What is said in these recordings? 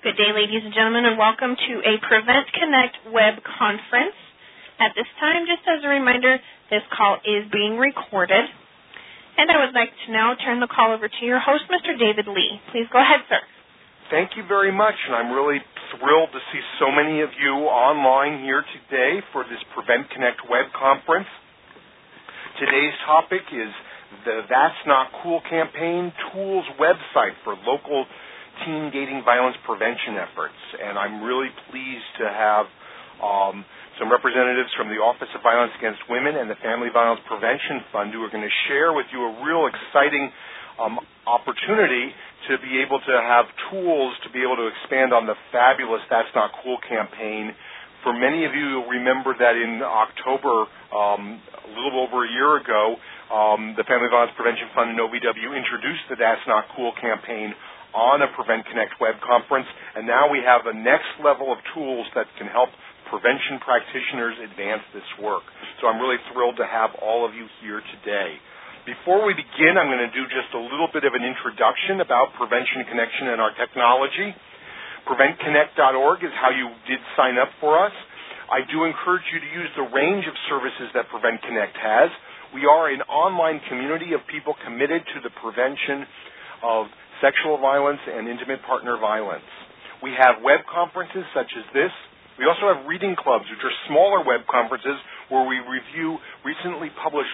Good day, ladies and gentlemen, and welcome to a Prevent Connect web conference. At this time, just as a reminder, this call is being recorded. And I would like to now turn the call over to your host, Mr. David Lee. Please go ahead, sir. Thank you very much, and I'm really thrilled to see so many of you online here today for this Prevent Connect web conference. Today's topic is the That's Not Cool campaign tools website for local teen dating violence prevention efforts. And I'm really pleased to have some representatives from the Office of Violence Against Women and the Family Violence Prevention Fund who are going to share with you a real exciting opportunity to be able to have tools to be able to expand on the fabulous That's Not Cool campaign. For many of you, you'll remember that in October, a little over a year ago, the Family Violence Prevention Fund and OVW introduced the That's Not Cool campaign on a Prevent Connect web conference, and now we have a next level of tools that can help prevention practitioners advance this work. So I'm really thrilled to have all of you here today. Before we begin, I'm going to do just a little bit of an introduction about Prevention Connection and our technology. PreventConnect.org is how you did sign up for us. I do encourage you to use the range of services that Prevent Connect has. We are an online community of people committed to the prevention of sexual violence and intimate partner violence. We have web conferences such as this. We also have reading clubs, which are smaller web conferences where we review recently published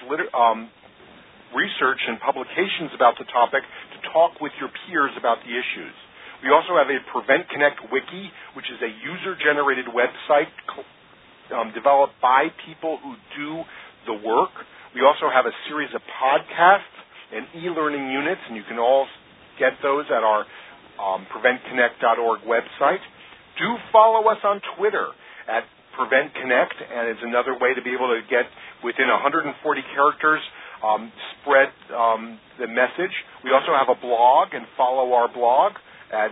research and publications about the topic to talk with your peers about the issues. We also have a Prevent Connect Wiki, which is a user-generated website developed by people who do the work. We also have a series of podcasts and e-learning units, and you can all get those at our PreventConnect.org website. Do follow us on Twitter at Prevent Connect, and it's another way to be able to get within 140 characters, spread the message. We also have a blog, and follow our blog at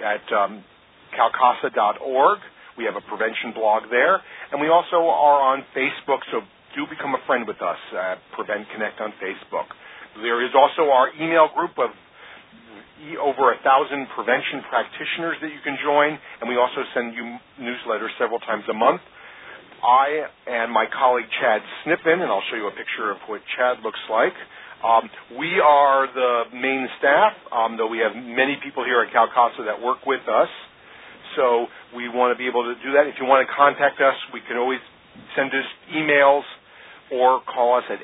calcasa.org. We have a prevention blog there, and we also are on Facebook, so do become a friend with us at Prevent Connect on Facebook. There is also our email group of over 1,000 prevention practitioners that you can join, and we also send you newsletters several times a month. I and my colleague Chad Sniffen, and I'll show you a picture of what Chad looks like. We are the main staff, though we have many people here at Calcasa that work with us, so we want to be able to do that. If you want to contact us, we can always send us emails or call us at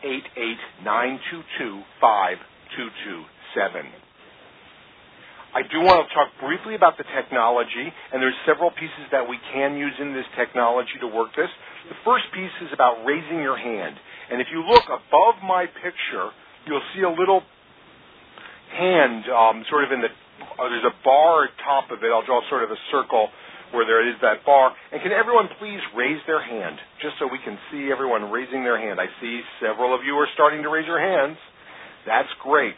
888-922-5227. I do want to talk briefly about the technology, and there's several pieces that we can use in this technology to work this. The first piece is about raising your hand. And if you look above my picture, you'll see a little hand sort of in the, there's a bar at top of it. I'll draw sort of a circle where there is that bar. And can everyone please raise their hand, just so we can see everyone raising their hand. I see several of you are starting to raise your hands. That's great.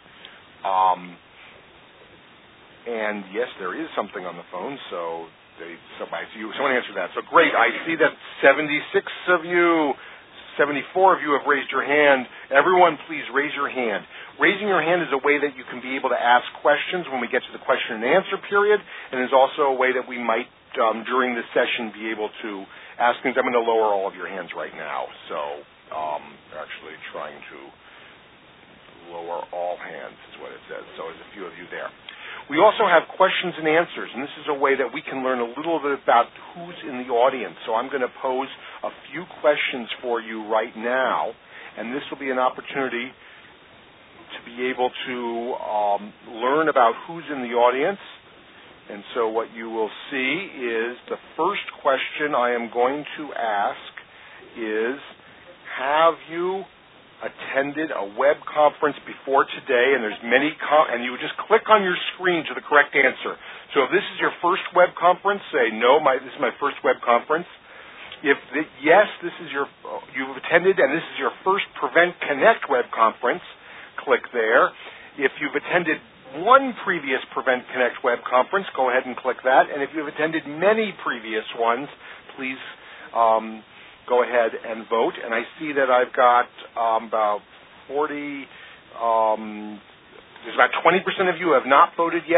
And yes, there is something on the phone, so someone answered that. So great, I see that 76 of you, 74 of you have raised your hand. Everyone, please raise your hand. Raising your hand is a way that you can be able to ask questions when we get to the question and answer period, and is also a way that we might, during the session, be able to ask things. I'm going to lower all of your hands right now, so actually trying to lower all hands is what it says. So there's a few of you there. We also have questions and answers, and this is a way that we can learn a little bit about who's in the audience. So I'm going to pose a few questions for you right now, and this will be an opportunity to be able to learn about who's in the audience. And so what you will see is the first question I am going to ask is, have you attended a web conference before today? And there's many, and you would just click on your screen to the correct answer. So if this is your first web conference, say, no, this is my first web conference. If yes, you've attended and this is your first Prevent Connect web conference, click there. If you've attended one previous Prevent Connect web conference, go ahead and click that. And if you've attended many previous ones, please go ahead and vote. And I see that I've got about 40, there's about 20% of you who have not voted yet.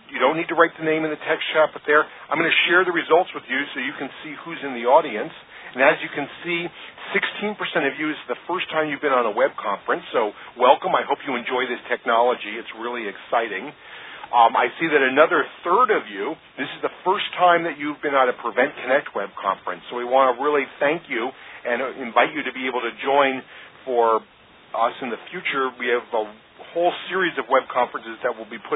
You don't need to write the name in the text chat, but there, I'm going to share the results with you so you can see who's in the audience. And as you can see, 16% of you is the first time you've been on a web conference, so welcome. I hope you enjoy this technology. It's really exciting. I see that another third of you, this is the first time that you've been on a Prevent Connect web conference, so we want to really thank you and invite you to be able to join for us in the future. We have a whole series of web conferences that will be put